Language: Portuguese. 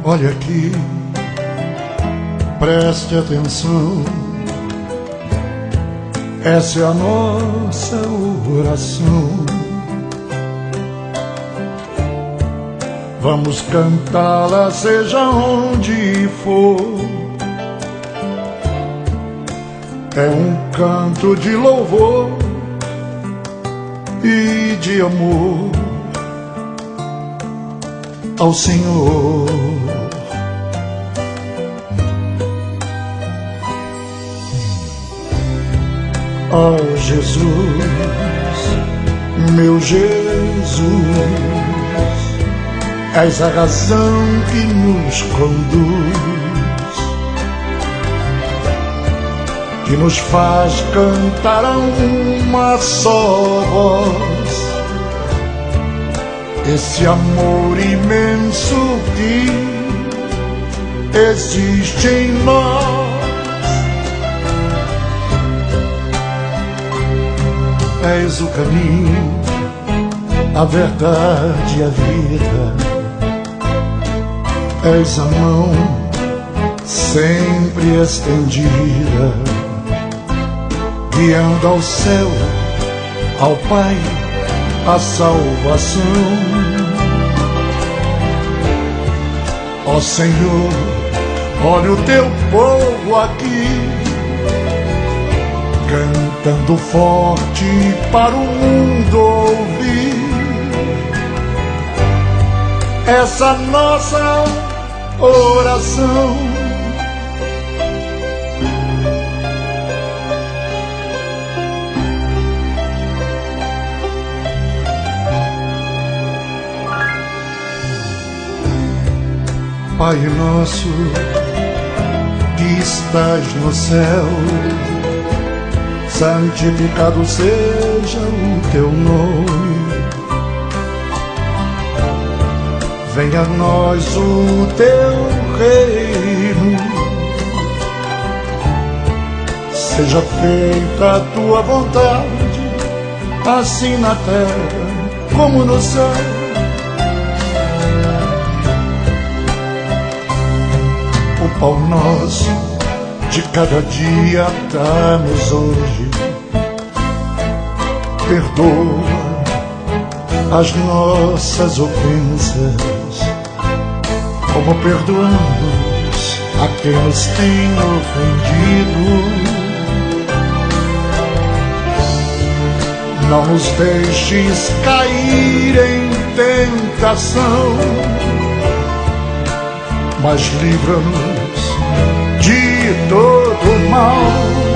Olha aqui, preste atenção. Essa é a nossa oração. Vamos cantá-la seja onde for. É um canto de louvor e de amor ao Senhor. Oh Jesus, meu Jesus, és a razão que nos conduz, que nos faz cantar a uma só voz, esse amor imenso que existe em nós. És o caminho, a verdade e a vida. És a mão sempre estendida, guiando ao céu, ao Pai, a salvação. Ó Senhor, olha o teu povo aqui, cantando forte para o mundo ouvir essa nossa oração. Pai nosso que estás no céu, santificado seja o teu nome. Venha a nós o teu reino, seja feita a tua vontade, assim na terra como no céu. O pão nosso de cada dia dá-nos hoje, perdoa as nossas ofensas, como perdoamos a quem nos tem ofendido. Não nos deixes cair em tentação, mas livra-nos de todo mal.